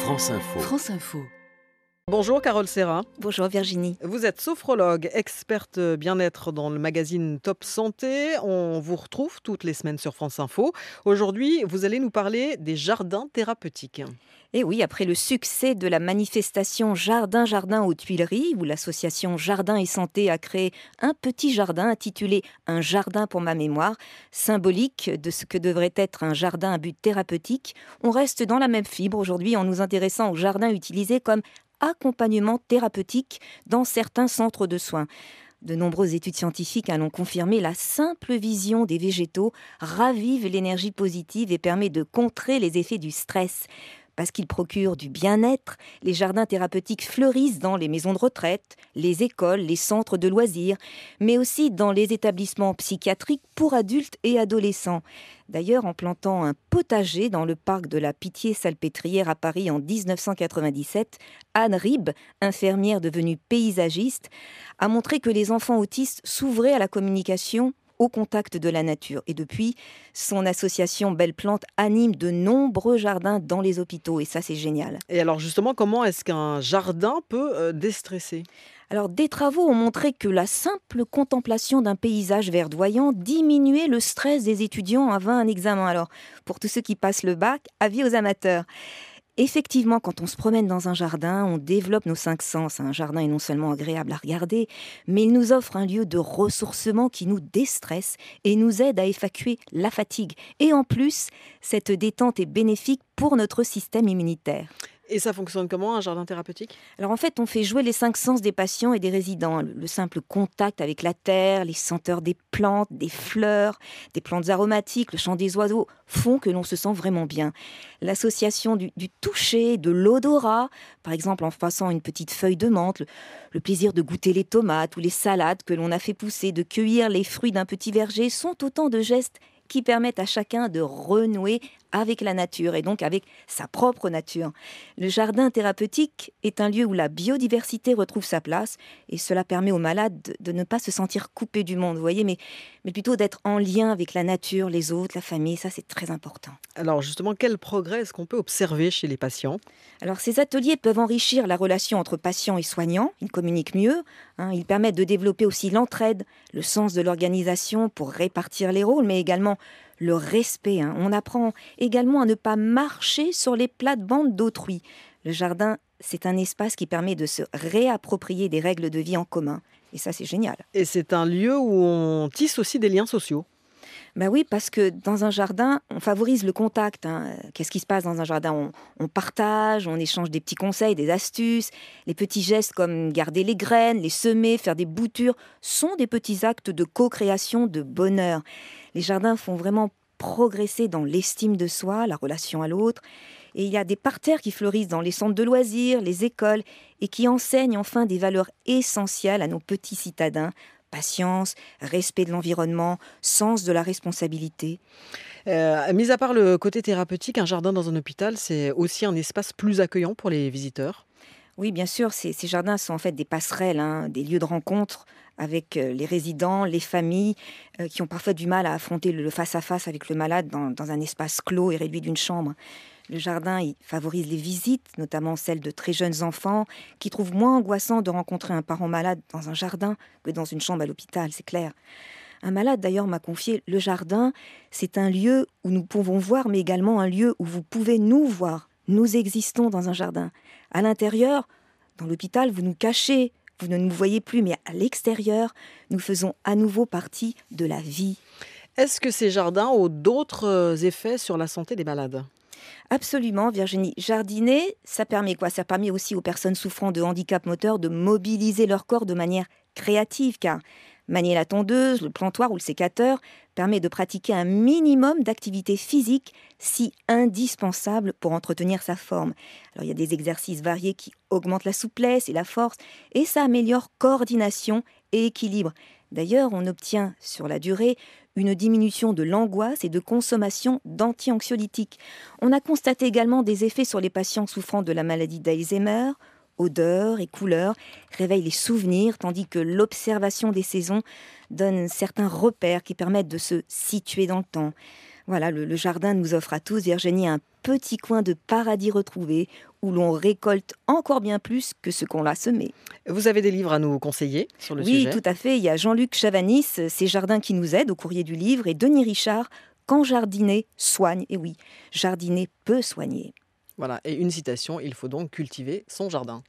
France Info. France Info. Bonjour Carole Serra. Bonjour Virginie. Vous êtes sophrologue, experte bien-être dans le magazine Top Santé. On vous retrouve toutes les semaines sur France Info. Aujourd'hui, vous allez nous parler des jardins thérapeutiques. Et oui, après le succès de la manifestation Jardin aux Tuileries, où l'association Jardin et Santé a créé un petit jardin intitulé Un jardin pour ma mémoire, symbolique de ce que devrait être un jardin à but thérapeutique, on reste dans la même fibre aujourd'hui en nous intéressant aux jardins utilisés comme accompagnement thérapeutique dans certains centres de soins. De nombreuses études scientifiques ont confirmé la simple vision des végétaux ravive l'énergie positive et permet de contrer les effets du stress. Parce qu'ils procurent du bien-être, les jardins thérapeutiques fleurissent dans les maisons de retraite, les écoles, les centres de loisirs, mais aussi dans les établissements psychiatriques pour adultes et adolescents. D'ailleurs, en plantant un potager dans le parc de la Pitié-Salpêtrière à Paris en 1997, Anne Rib, infirmière devenue paysagiste, a montré que les enfants autistes s'ouvraient à la communication au contact de la nature. Et depuis, son association Belle Plante anime de nombreux jardins dans les hôpitaux. Et ça, c'est génial. Et alors justement, comment est-ce qu'un jardin peut déstresser ? Alors, des travaux ont montré que la simple contemplation d'un paysage verdoyant diminuait le stress des étudiants avant un examen. Alors, pour tous ceux qui passent le bac, avis aux amateurs. Effectivement, quand on se promène dans un jardin, on développe nos 5 sens. Un jardin est non seulement agréable à regarder, mais il nous offre un lieu de ressourcement qui nous déstresse et nous aide à évacuer la fatigue. Et en plus, cette détente est bénéfique pour notre système immunitaire. Et ça fonctionne comment, un jardin thérapeutique ? Alors en fait, on fait jouer les 5 sens des patients et des résidents. Le simple contact avec la terre, les senteurs des plantes, des fleurs, des plantes aromatiques, le chant des oiseaux font que l'on se sent vraiment bien. L'association du toucher, de l'odorat, par exemple en passant une petite feuille de menthe, le plaisir de goûter les tomates ou les salades que l'on a fait pousser, de cueillir les fruits d'un petit verger sont autant de gestes qui permettent à chacun de renouer avec la nature et donc avec sa propre nature. Le jardin thérapeutique est un lieu où la biodiversité retrouve sa place et cela permet aux malades de ne pas se sentir coupés du monde, vous voyez, mais plutôt d'être en lien avec la nature, les autres, la famille, ça c'est très important. Alors justement, quel progrès est-ce qu'on peut observer chez les patients ? Alors ces ateliers peuvent enrichir la relation entre patients et soignants, ils communiquent mieux, ils permettent de développer aussi l'entraide, le sens de l'organisation pour répartir les rôles, mais également le respect. On apprend également à ne pas marcher sur les plates-bandes d'autrui. Le jardin, c'est un espace qui permet de se réapproprier des règles de vie en commun. Et ça, c'est génial. Et c'est un lieu où on tisse aussi des liens sociaux. Ben oui, parce que dans un jardin, on favorise le contact. Qu'est-ce qui se passe dans un jardin ? On partage, on échange des petits conseils, des astuces. Les petits gestes comme garder les graines, les semer, faire des boutures sont des petits actes de co-création, de bonheur. Les jardins font vraiment progresser dans l'estime de soi, la relation à l'autre. Et il y a des parterres qui fleurissent dans les centres de loisirs, les écoles, et qui enseignent enfin des valeurs essentielles à nos petits citadins. Patience, respect de l'environnement, sens de la responsabilité. Mis à part le côté thérapeutique, un jardin dans un hôpital, c'est aussi un espace plus accueillant pour les visiteurs. Oui, bien sûr, ces jardins sont en fait des passerelles, des lieux de rencontre avec les résidents, les familles qui ont parfois du mal à affronter le face-à-face avec le malade dans un espace clos et réduit d'une chambre. Le jardin il favorise les visites, notamment celles de très jeunes enfants, qui trouvent moins angoissant de rencontrer un parent malade dans un jardin que dans une chambre à l'hôpital, c'est clair. Un malade d'ailleurs m'a confié, le jardin, c'est un lieu où nous pouvons voir, mais également un lieu où vous pouvez nous voir. Nous existons dans un jardin. À l'intérieur, dans l'hôpital, vous nous cachez, vous ne nous voyez plus, mais à l'extérieur, nous faisons à nouveau partie de la vie. Est-ce que ces jardins ont d'autres effets sur la santé des malades ? Absolument, Virginie. Jardiner, ça permet quoi ? Ça permet aussi aux personnes souffrant de handicap moteur de mobiliser leur corps de manière créative, car manier la tondeuse, le plantoir ou le sécateur permet de pratiquer un minimum d'activité physique si indispensable pour entretenir sa forme. Alors, il y a des exercices variés qui augmentent la souplesse et la force, et ça améliore coordination et équilibre. D'ailleurs, on obtient sur la durée une diminution de l'angoisse et de consommation d'anti-anxiolytiques. On a constaté également des effets sur les patients souffrant de la maladie d'Alzheimer. Odeurs et couleurs réveillent les souvenirs, tandis que l'observation des saisons donne certains repères qui permettent de se situer dans le temps. Voilà, le jardin nous offre à tous, Virginie, un petit coin de paradis retrouvé où l'on récolte encore bien plus que ce qu'on l'a semé. Vous avez des livres à nous conseiller sur le Oui, sujet? tout à fait. Il y a Jean-Luc Chavanis, Ces jardins qui nous aident, au courrier du livre, et Denis Richard, Quand jardiner soigne. Et oui, jardiner peut soigner. Voilà, et une citation, il faut donc cultiver son jardin.